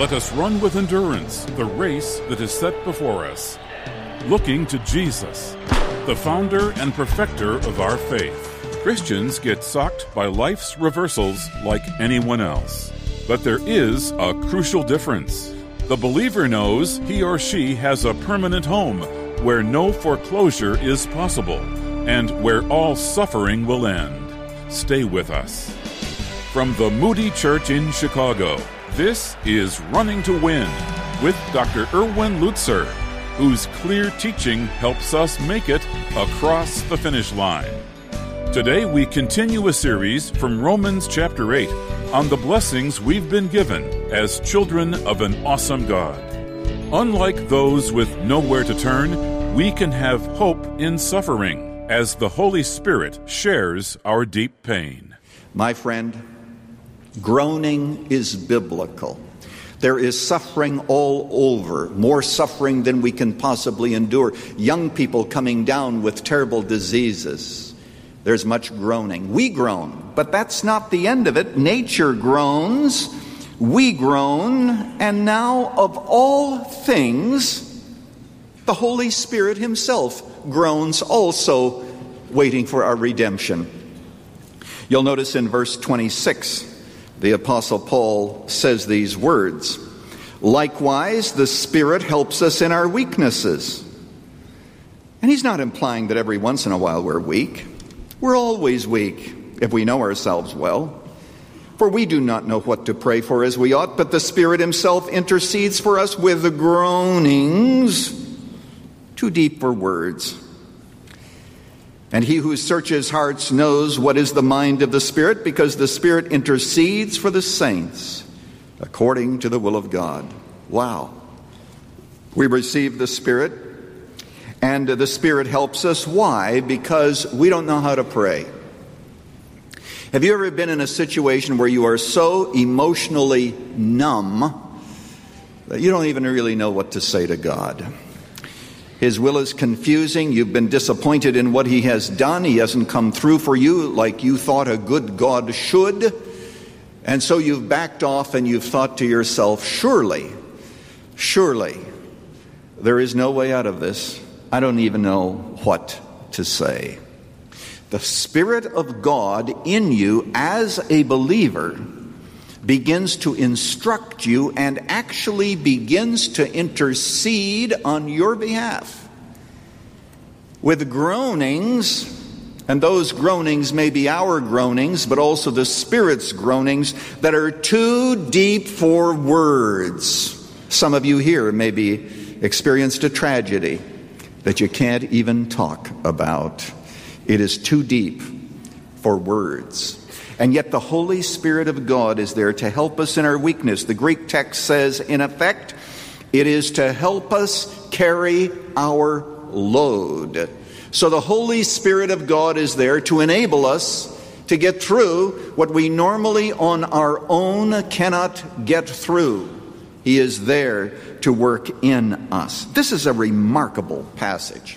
Let us run with endurance the race that is set before us, looking to Jesus, the founder and perfecter of our faith. Christians get socked by life's reversals like anyone else. But there is a crucial difference. The believer knows he or she has a permanent home where no foreclosure is possible and where all suffering will end. Stay with us. From the Moody Church in Chicago, this is Running to Win with Dr. Erwin Lutzer, whose clear teaching helps us make it across the finish line. Today we continue a series from Romans chapter 8 on the blessings we've been given as children of an awesome God. Unlike those with nowhere to turn, we can have hope in suffering as the Holy Spirit shares our deep pain. My friend, groaning is biblical. There is suffering all over, more suffering than we can possibly endure. Young people coming down with terrible diseases. There's much groaning. We groan, but that's not the end of it. Nature groans, we groan, and now of all things, the Holy Spirit himself groans also, waiting for our redemption. You'll notice in verse 26, the Apostle Paul says these words, "Likewise, the Spirit helps us in our weaknesses." And he's not implying that every once in a while we're weak. We're always weak if we know ourselves well. For we do not know what to pray for as we ought, but the Spirit himself intercedes for us with groanings too deep for words. And he who searches hearts knows what is the mind of the Spirit, because the Spirit intercedes for the saints according to the will of God. Wow. We receive the Spirit, and the Spirit helps us. Why? Because we don't know how to pray. Have you ever been in a situation where you are so emotionally numb that you don't even really know what to say to God? His will is confusing. You've been disappointed in what he has done. He hasn't come through for you like you thought a good God should. And so you've backed off and you've thought to yourself, surely, there is no way out of this. I don't even know what to say. The Spirit of God in you as a believer begins to instruct you and actually begins to intercede on your behalf with groanings, and those groanings may be our groanings, but also the Spirit's groanings that are too deep for words. Some of you here maybe experienced a tragedy that you can't even talk about. It is too deep for words. And yet the Holy Spirit of God is there to help us in our weakness. The Greek text says, in effect, it is to help us carry our load. So the Holy Spirit of God is there to enable us to get through what we normally on our own cannot get through. He is there to work in us. This is a remarkable passage.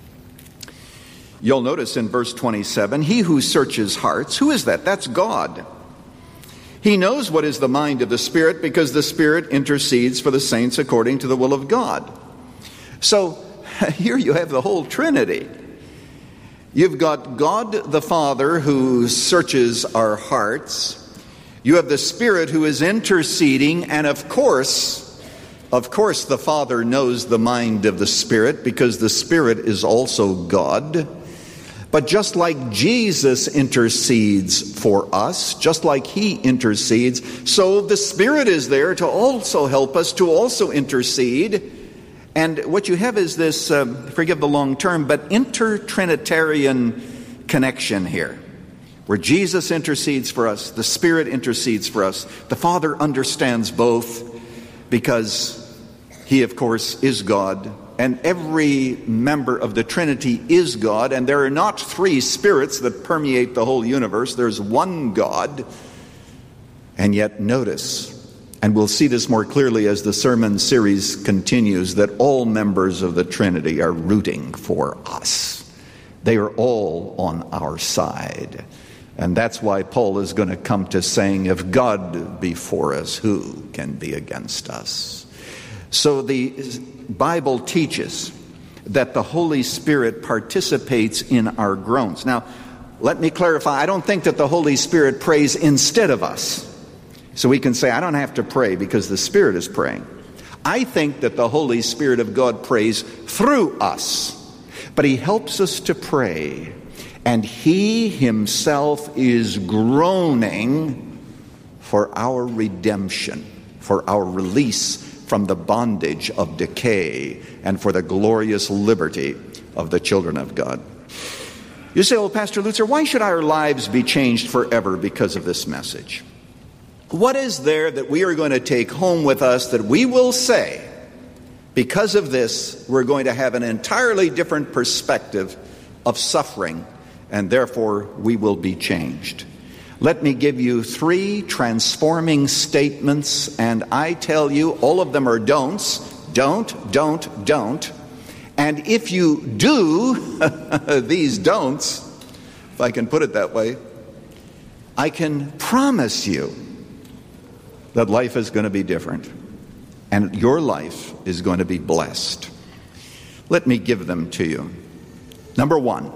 You'll notice in verse 27, he who searches hearts, who is that? That's God. He knows what is the mind of the Spirit, because the Spirit intercedes for the saints according to the will of God. So here you have the whole Trinity. You've got God the Father who searches our hearts. You have the Spirit who is interceding, and of course the Father knows the mind of the Spirit, because the Spirit is also God. But just like Jesus intercedes for us, just like he intercedes, so the Spirit is there to also help us, to also intercede. And what you have is this, forgive the long term, but inter-Trinitarian connection here, where Jesus intercedes for us, the Spirit intercedes for us. The Father understands both, because he, of course, is God, and every member of the Trinity is God, and there are not three spirits that permeate the whole universe. There's one God. And yet notice, and we'll see this more clearly as the sermon series continues, that all members of the Trinity are rooting for us. They are all on our side. And that's why Paul is going to come to saying, if God be for us, who can be against us? So the Bible teaches that the Holy Spirit participates in our groans. Now, let me clarify, I don't think that the Holy Spirit prays instead of us. So we can say, I don't have to pray because the Spirit is praying. I think that the Holy Spirit of God prays through us. But He helps us to pray. And He Himself is groaning for our redemption, for our release from the bondage of decay, and for the glorious liberty of the children of God. You say, well, Pastor Lutzer, why should our lives be changed forever because of this message? What is there that we are going to take home with us that we will say, because of this, we're going to have an entirely different perspective of suffering, and therefore we will be changed? Let me give you 3 transforming statements, and I tell you, all of them are don'ts. Don't. And if you do these don'ts, if I can put it that way, I can promise you that life is going to be different, and your life is going to be blessed. Let me give them to you. Number 1,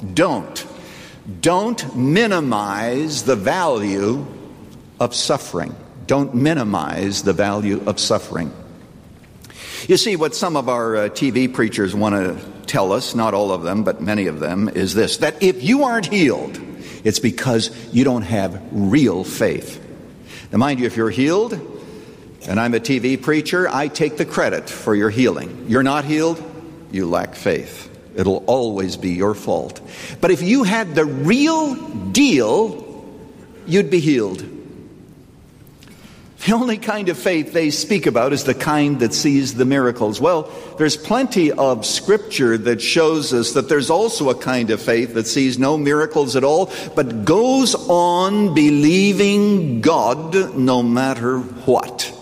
don't minimize the value of suffering. Don't minimize the value of suffering. You see, what some of our TV preachers want to tell us, not all of them, but many of them, is this, that if you aren't healed, it's because you don't have real faith. Now, mind you, if you're healed, and I'm a TV preacher, I take the credit for your healing. You're not healed, you lack faith. It'll always be your fault. But if you had the real deal, you'd be healed. The only kind of faith they speak about is the kind that sees the miracles. Well, there's plenty of scripture that shows us that there's also a kind of faith that sees no miracles at all, but goes on believing God no matter what.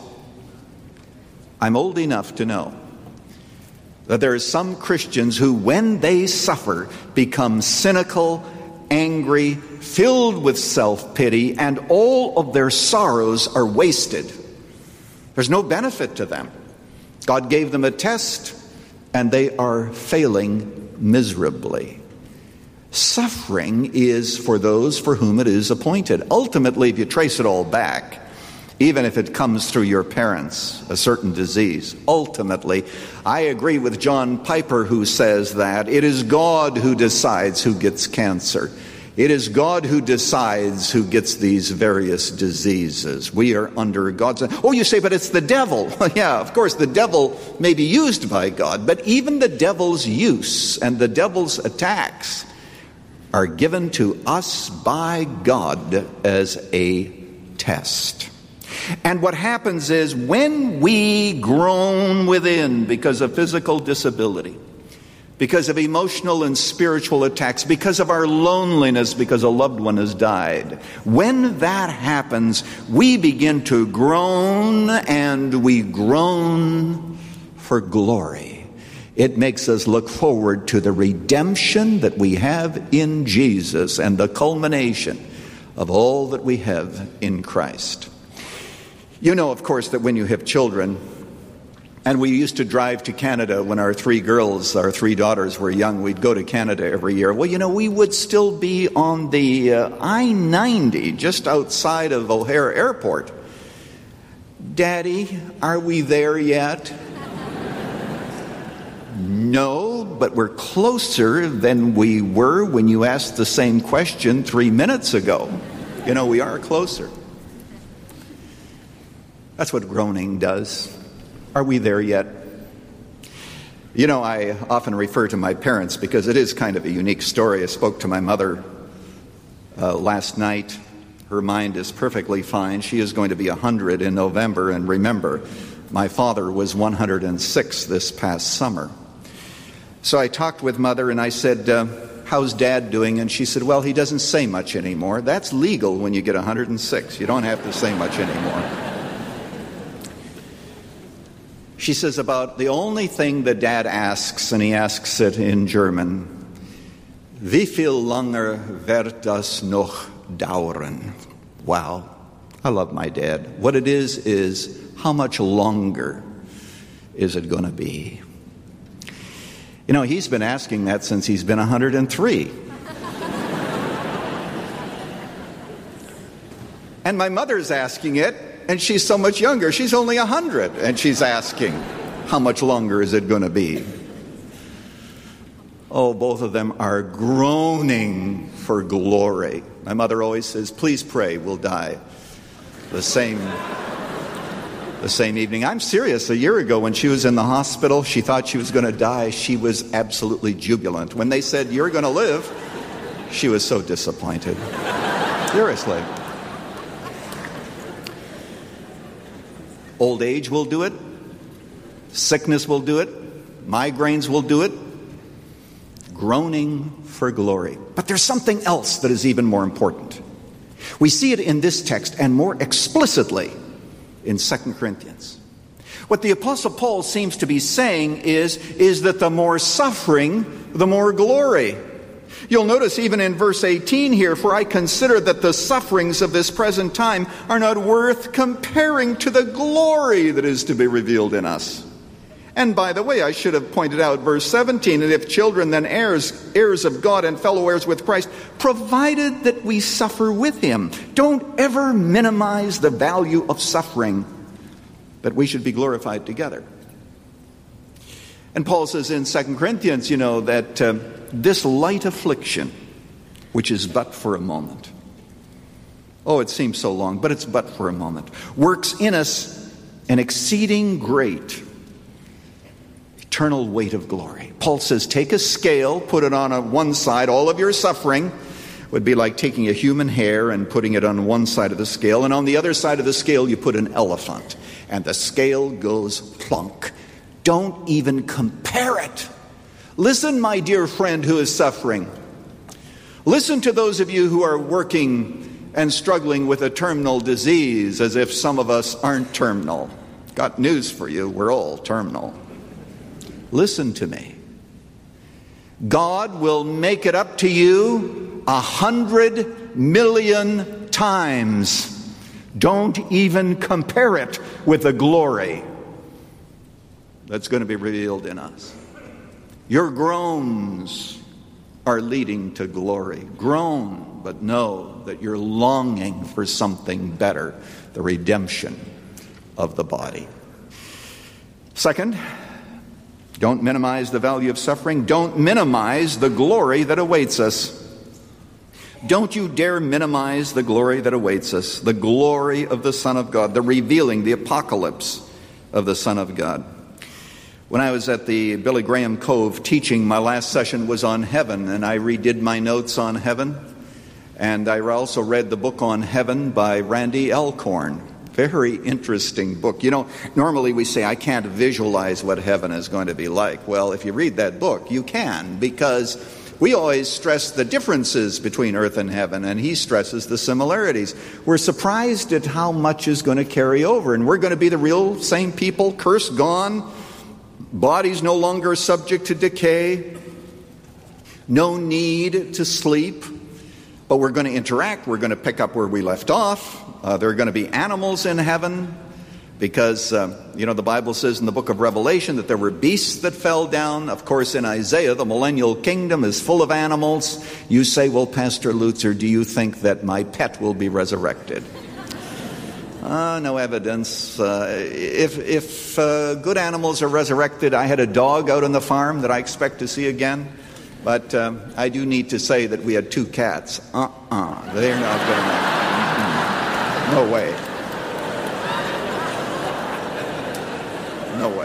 I'm old enough to know that there are some Christians who, when they suffer, become cynical, angry, filled with self-pity, and all of their sorrows are wasted. There's no benefit to them. God gave them a test, and they are failing miserably. Suffering is for those for whom it is appointed. Ultimately, if you trace it all back, even if it comes through your parents, a certain disease, ultimately, I agree with John Piper, who says that it is God who decides who gets cancer. It is God who decides who gets these various diseases. We are under God's... Oh, you say, but it's the devil. Yeah, of course, the devil may be used by God, but even the devil's use and the devil's attacks are given to us by God as a test. And what happens is, when we groan within because of physical disability, because of emotional and spiritual attacks, because of our loneliness, because a loved one has died, when that happens, we begin to groan, and we groan for glory. It makes us look forward to the redemption that we have in Jesus and the culmination of all that we have in Christ. You know, of course, that when you have children, and we used to drive to Canada when our 3 daughters were young, we'd go to Canada every year. Well, you know, we would still be on the I-90 just outside of O'Hare Airport. Daddy, are we there yet? No, but we're closer than we were when you asked the same question 3 minutes ago. You know, we are closer. That's what groaning does. Are we there yet? You know, I often refer to my parents because it is kind of a unique story. I spoke to my mother last night. Her mind is perfectly fine. She is going to be 100 in November. And remember, my father was 106 this past summer. So I talked with Mother and I said, how's Dad doing? And she said, well, he doesn't say much anymore. That's legal when you get 106. You don't have to say much anymore. She says about the only thing that Dad asks, and he asks it in German, wie viel langer wird das noch dauern. Wow. I love my dad. What it is how much longer is it going to be? You know, he's been asking that since he's been 103. And my mother's asking it, and she's so much younger. She's only 100, and she's asking, how much longer is it going to be? Oh, both of them are groaning for glory. My mother always says, please pray, we'll die the same evening. I'm serious. A year ago when she was in the hospital, she thought she was going to die. She was absolutely jubilant. When they said, you're going to live, she was so disappointed. Seriously. Old age will do it. Sickness will do it. Migraines will do it. Groaning for glory. But there's something else that is even more important. We see it in this text and more explicitly in 2 Corinthians. What the Apostle Paul seems to be saying is that the more suffering, the more glory. You'll notice even in verse 18 here, for I consider that the sufferings of this present time are not worth comparing to the glory that is to be revealed in us. And by the way, I should have pointed out verse 17, and if children then heirs of God and fellow heirs with Christ, provided that we suffer with him. Don't ever minimize the value of suffering, but we should be glorified together. And Paul says in 2 Corinthians, that this light affliction, which is but for a moment. Oh, it seems so long, but it's but for a moment. Works in us an exceeding great eternal weight of glory. Paul says, take a scale, put it on one side. All of your suffering would be like taking a human hair and putting it on one side of the scale. And on the other side of the scale, you put an elephant. And the scale goes plunk. Don't even compare it. Listen, my dear friend who is suffering. Listen to those of you who are working and struggling with a terminal disease, as if some of us aren't terminal. Got news for you, we're all terminal. Listen to me. God will make it up to you 100 million times. Don't even compare it with the glory that's going to be revealed in us. Your groans are leading to glory. Groan, but know that you're longing for something better, the redemption of the body. Second, don't minimize the value of suffering. Don't minimize the glory that awaits us. Don't you dare minimize the glory that awaits us, the glory of the Son of God, the revealing, the apocalypse of the Son of God. When I was at the Billy Graham Cove teaching, my last session was on heaven, and I redid my notes on heaven. And I also read the book on heaven by Randy Alcorn. Very interesting book. Normally we say, I can't visualize what heaven is going to be like. Well, if you read that book, you can, because we always stress the differences between earth and heaven, and he stresses the similarities. We're surprised at how much is going to carry over, and we're going to be the real same people, curse gone, bodies no longer subject to decay, no need to sleep, but we're going to interact. We're going to pick up where we left off. There are going to be animals in heaven because, the Bible says in the book of Revelation that there were beasts that fell down. Of course, in Isaiah, the millennial kingdom is full of animals. You say, well, Pastor Lutzer, do you think that my pet will be resurrected? No evidence. If good animals are resurrected, I had a dog out on the farm that I expect to see again. But I do need to say that we had 2 cats. They're not going to. No way. No way.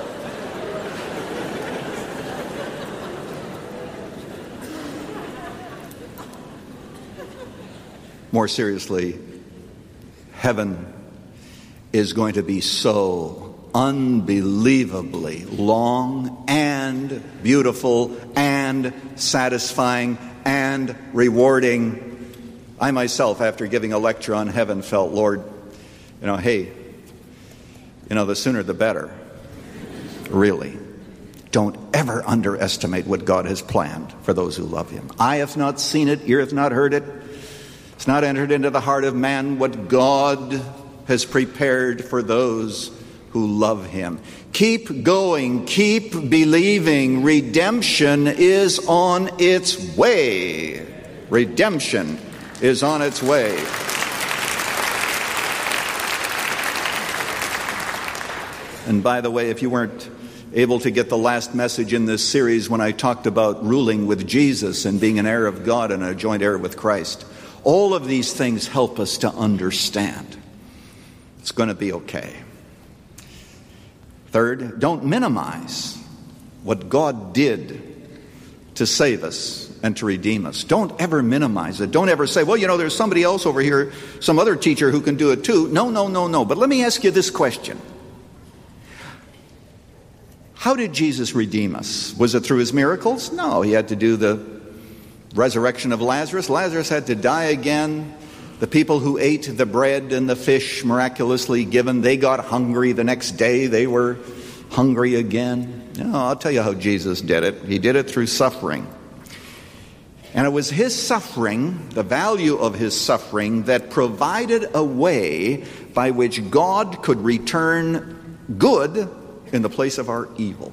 More seriously, heaven is going to be so unbelievably long and beautiful and satisfying and rewarding. I myself, after giving a lecture on heaven, felt, Lord, the sooner the better. Really. Don't ever underestimate what God has planned for those who love him. Eye hath not seen it, ear hath not heard it. It's not entered into the heart of man what God has prepared for those who love him. Keep going, keep believing. Redemption is on its way. Redemption is on its way. And by the way, if you weren't able to get the last message in this series when I talked about ruling with Jesus and being an heir of God and a joint heir with Christ, all of these things help us to understand it's going to be okay. Third, don't minimize what God did to save us and to redeem us. Don't ever minimize it. Don't ever say, well, there's somebody else over here, some other teacher who can do it too. No. But let me ask you this question. How did Jesus redeem us? Was it through his miracles? No, he had to do the resurrection of Lazarus. Lazarus had to die again. The people who ate the bread and the fish miraculously given, they got hungry the next day. They were hungry again. No, I'll tell you how Jesus did it. He did it through suffering. And it was his suffering, the value of his suffering, that provided a way by which God could return good in the place of our evil.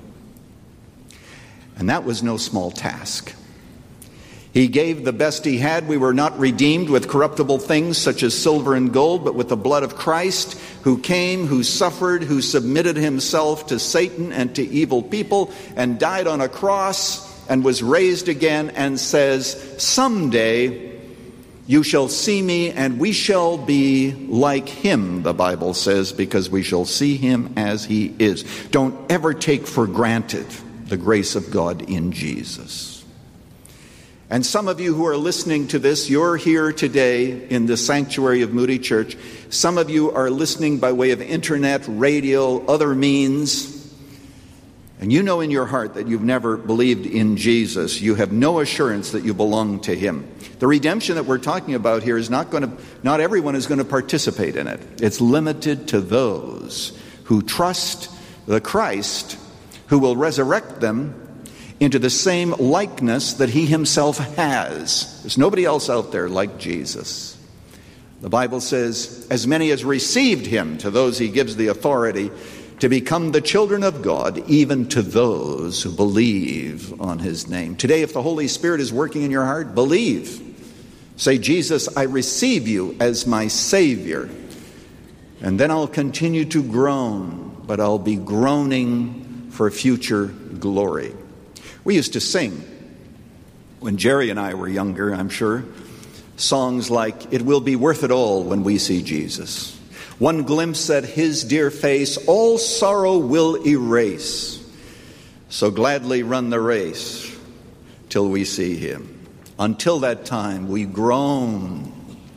And that was no small task. He gave the best he had. We were not redeemed with corruptible things such as silver and gold, but with the blood of Christ, who came, who suffered, who submitted himself to Satan and to evil people, and died on a cross and was raised again, and says, someday you shall see me and we shall be like him, the Bible says, because we shall see him as he is. Don't ever take for granted the grace of God in Jesus. And some of you who are listening to this, you're here today in the sanctuary of Moody Church. Some of you are listening by way of internet, radio, other means. And you know in your heart that you've never believed in Jesus. You have no assurance that you belong to him. The redemption that we're talking about here is not everyone is going to participate in it. It's limited to those who trust the Christ who will resurrect them into the same likeness that he himself has. There's nobody else out there like Jesus. The Bible says, as many as received him, to those he gives the authority to become the children of God, even to those who believe on his name. Today, if the Holy Spirit is working in your heart, believe. Say, Jesus, I receive you as my Savior. And then I'll continue to groan, but I'll be groaning for future glory. We used to sing, when Jerry and I were younger, I'm sure, songs like, it will be worth it all when we see Jesus. One glimpse at his dear face, all sorrow will erase. So gladly run the race till we see him. Until that time, we groan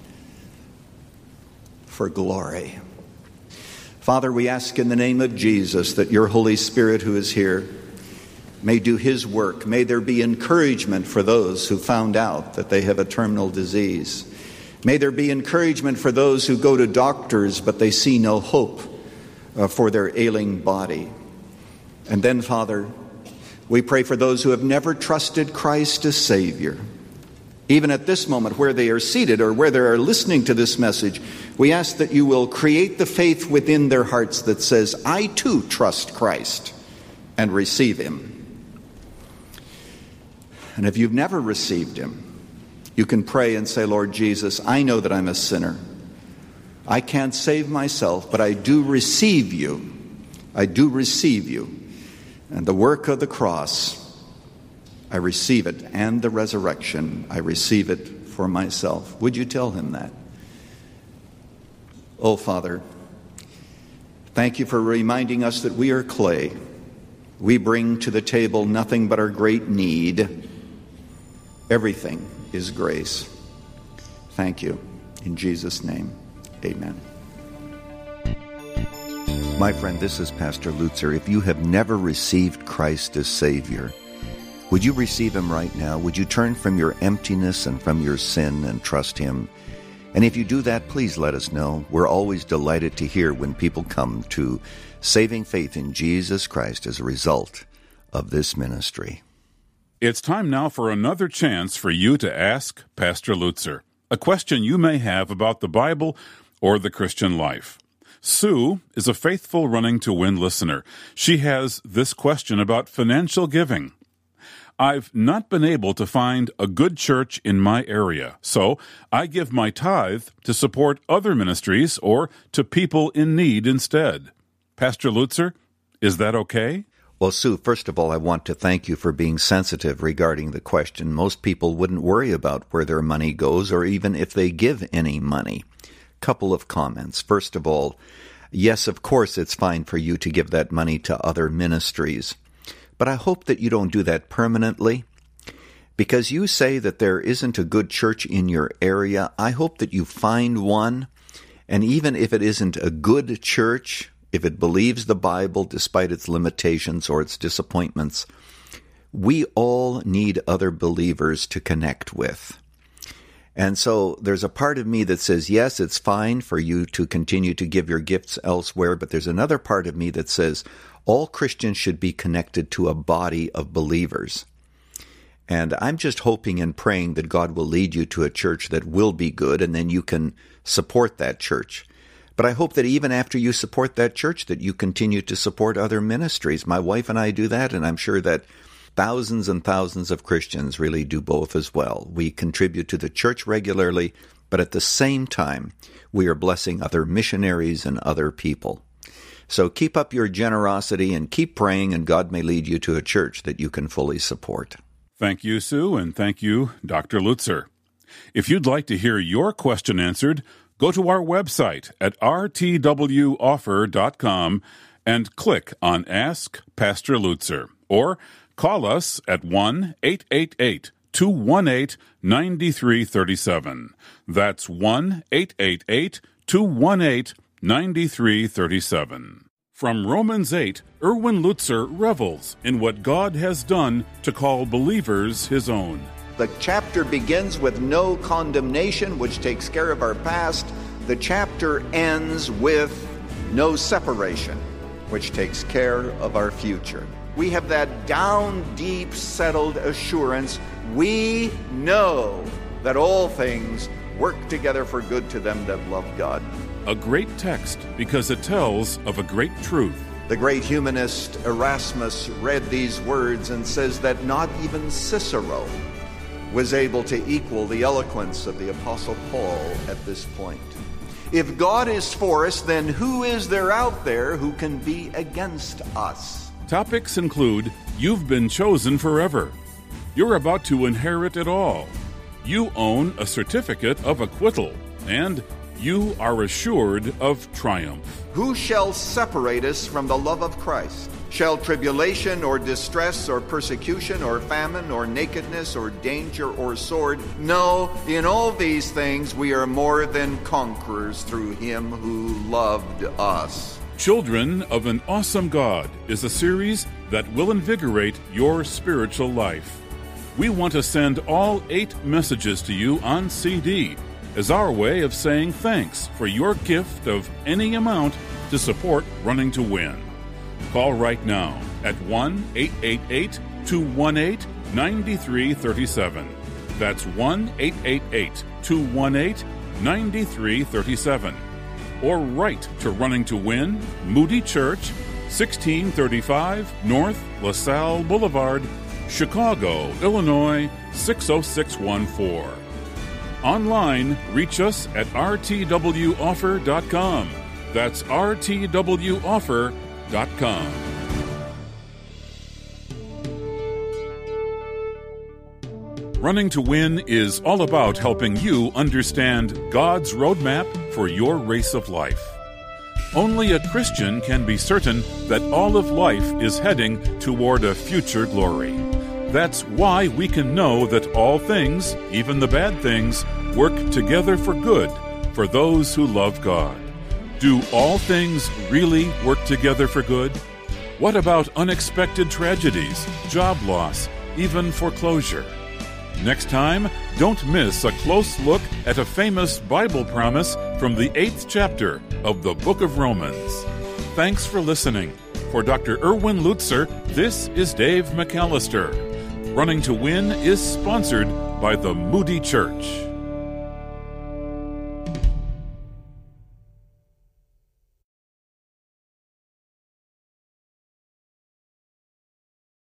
for glory. Father, we ask in the name of Jesus that your Holy Spirit who is here may do his work. May there be encouragement for those who found out that they have a terminal disease. May there be encouragement for those who go to doctors but they see no hope for their ailing body. And then, Father, we pray for those who have never trusted Christ as Savior. Even at this moment where they are seated or where they are listening to this message, we ask that you will create the faith within their hearts that says, I too trust Christ and receive him. And if you've never received him, you can pray and say, Lord Jesus, I know that I'm a sinner. I can't save myself, but I do receive you. I do receive you. And the work of the cross, I receive it. And the resurrection, I receive it for myself. Would you tell him that? Oh, Father, thank you for reminding us that we are clay. We bring to the table nothing but our great need. Everything is grace. Thank you. In Jesus' name, amen. My friend, this is Pastor Lutzer. If you have never received Christ as Savior, would you receive him right now? Would you turn from your emptiness and from your sin and trust him? And if you do that, please let us know. We're always delighted to hear when people come to saving faith in Jesus Christ as a result of this ministry. It's time now for another chance for you to ask Pastor Lutzer. a question you may have about the Bible or the Christian life. Sue is a faithful Running to Win listener. She has this question about financial giving. I've not been able to find a good church in my area, so I give my tithe to support other ministries or to people in need instead. Pastor Lutzer, is that okay? Well, Sue, first of all, I want to thank you for being sensitive regarding the question. Most people wouldn't worry about where their money goes or even if they give any money. Couple of comments. First of all, yes, of course, it's fine for you to give that money to other ministries. But I hope that you don't do that permanently. Because you say that there isn't a good church in your area, I hope that you find one. And even if it isn't a good church, if it believes the Bible despite its limitations or its disappointments, we all need other believers to connect with. And so there's a part of me that says, yes, it's fine for you to continue to give your gifts elsewhere, but there's another part of me that says all Christians should be connected to a body of believers. And I'm just hoping and praying that God will lead you to a church that will be good, and then you can support that church. But I hope that even after you support that church, that you continue to support other ministries. My wife and I do that, and I'm sure that thousands and thousands of Christians really do both as well. We contribute to the church regularly, but at the same time, we are blessing other missionaries and other people. So keep up your generosity and keep praying, and God may lead you to a church that you can fully support. Thank you, Sue, and thank you, Dr. Lutzer. If you'd like to hear your question answered, go to our website at rtwoffer.com and click on Ask Pastor Lutzer, or call us at 1-888-218-9337. That's 1-888-218-9337. From Romans 8, Erwin Lutzer revels in what God has done to call believers his own. The chapter begins with no condemnation, which takes care of our past. The chapter ends with no separation, which takes care of our future. We have that down deep settled assurance. We know that all things work together for good to them that love God. A great text because it tells of a great truth. The great humanist Erasmus read these words and says that not even Cicero was able to equal the eloquence of the Apostle Paul at this point. If God is for us, then who is there out there who can be against us? Topics include, you've been chosen forever. You're about to inherit it all. You own a certificate of acquittal, and you are assured of triumph. Who shall separate us from the love of Christ? Shall tribulation or distress or persecution or famine or nakedness or danger or sword? No, in all these things we are more than conquerors through him who loved us. Children of an Awesome God is a series that will invigorate your spiritual life. We want to send all 8 messages to you on CD as our way of saying thanks for your gift of any amount to support Running to Win. Call right now at 1-888-218-9337. That's 1-888-218-9337. Or write to Running to Win, Moody Church, 1635 North LaSalle Boulevard, Chicago, Illinois, 60614. Online, reach us at rtwoffer.com. That's rtwoffer.com. Running to Win is all about helping you understand God's roadmap for your race of life. Only a Christian can be certain that all of life is heading toward a future glory. That's why we can know that all things, even the bad things, work together for good for those who love God. Do all things really work together for good? What about unexpected tragedies, job loss, even foreclosure? Next time, don't miss a close look at a famous Bible promise from the 8th chapter of the book of Romans. Thanks for listening. For Dr. Erwin Lutzer, this is Dave McAllister. Running to Win is sponsored by the Moody Church.